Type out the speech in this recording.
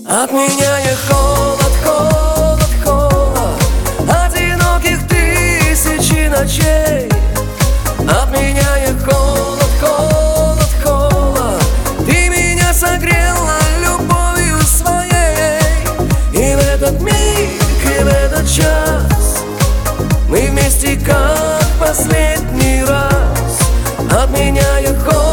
Отменяя холод, холод, холод одиноких тысячи ночей. Отменяя холод, холод, холод, ты меня согрела любовью своей. И в этот миг, и в этот час мы вместе как последний раз. Отменяя холод,